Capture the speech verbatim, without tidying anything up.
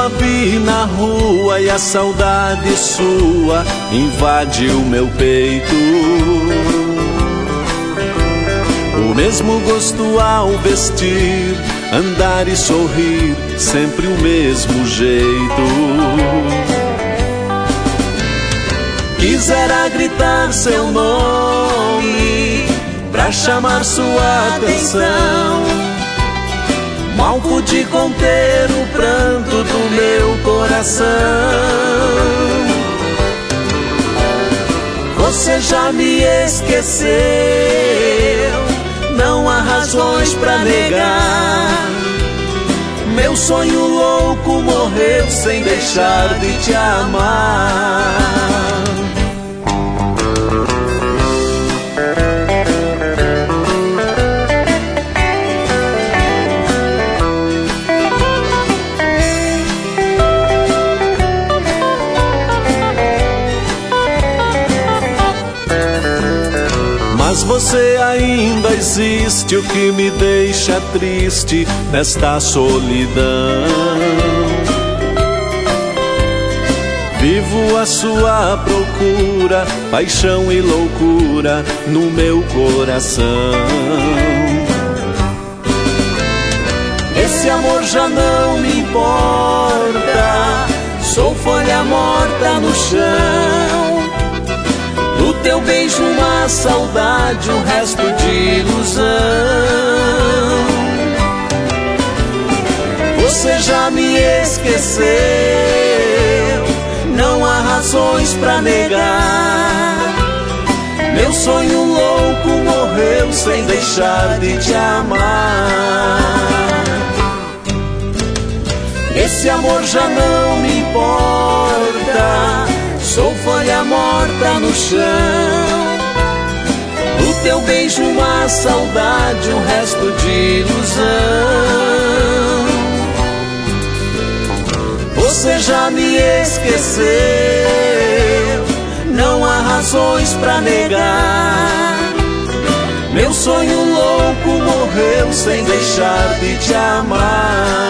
a vi na rua e a saudade sua invade o meu peito. O mesmo gosto ao vestir, andar e sorrir, sempre o mesmo jeito. Quisera gritar seu nome pra chamar sua atenção, mal pude conter o pranto do meu coração. Você já me esqueceu, não há razões pra negar. Meu sonho louco morreu sem deixar de te amar. Mas você ainda existe, o que me deixa triste nesta solidão. Vivo à sua procura, paixão e loucura no meu coração. Esse amor já não me importa, sou folha morta no chão. Do teu beijo uma saudade, um resto de ilusão. Você já me esqueceu, não há razões pra negar. Meu sonho louco morreu sem deixar de te amar. Esse amor já não me importa, sou folha morta no chão. Do teu beijo uma saudade, um resto de ilusão. Você já me esqueceu, não há razões pra negar. Meu sonho louco morreu sem deixar de te amar.